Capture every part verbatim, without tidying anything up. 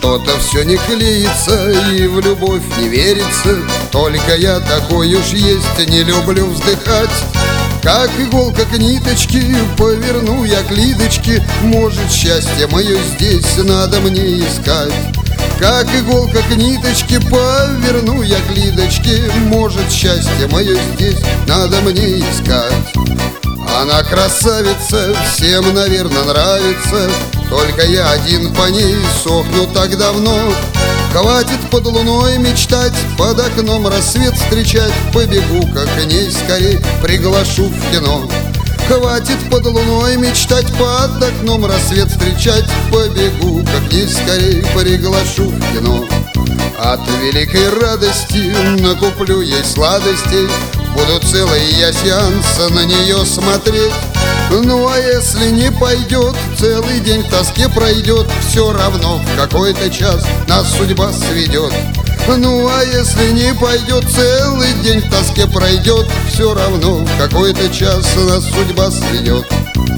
Что-то все не клеится и в любовь не верится. Только я такой уж есть, не люблю вздыхать. Как иголка к ниточке, поверну я к Лидочке. Может, счастье мое здесь надо мне искать. Как иголка к ниточке, поверну я к Лидочке. Может, счастье мое здесь надо мне искать. Она красавица, всем, наверное, нравится. Только я один по ней сохну так давно. Хватит под луной мечтать, под окном рассвет встречать. Побегу-ка к ней скорей, приглашу в кино. Хватит под луной мечтать, под окном рассвет встречать. Побегу-ка к ней скорей, приглашу в кино. От великой радости накуплю ей сладостей. Буду целый я сеанс на нее смотреть. Ну а если не пойдет, целый день в тоске пройдет. Все равно в какой-то час нас судьба сведет. Ну а если не пойдет, целый день в тоске пройдет. Все равно в какой-то час нас судьба сведет.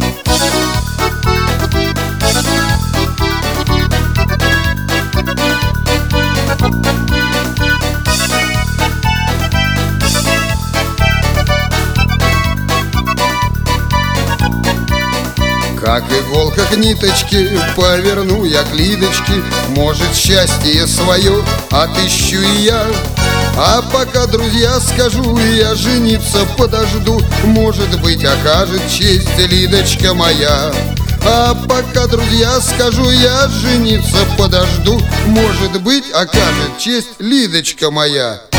Как иголка к ниточке, поверну я к Лидочке. Может, счастье свое отыщу и я. А пока, друзья, скажу, я жениться подожду. Может быть, окажет честь Лидочка моя. А пока, друзья, скажу, я жениться подожду. Может быть, окажет честь Лидочка моя.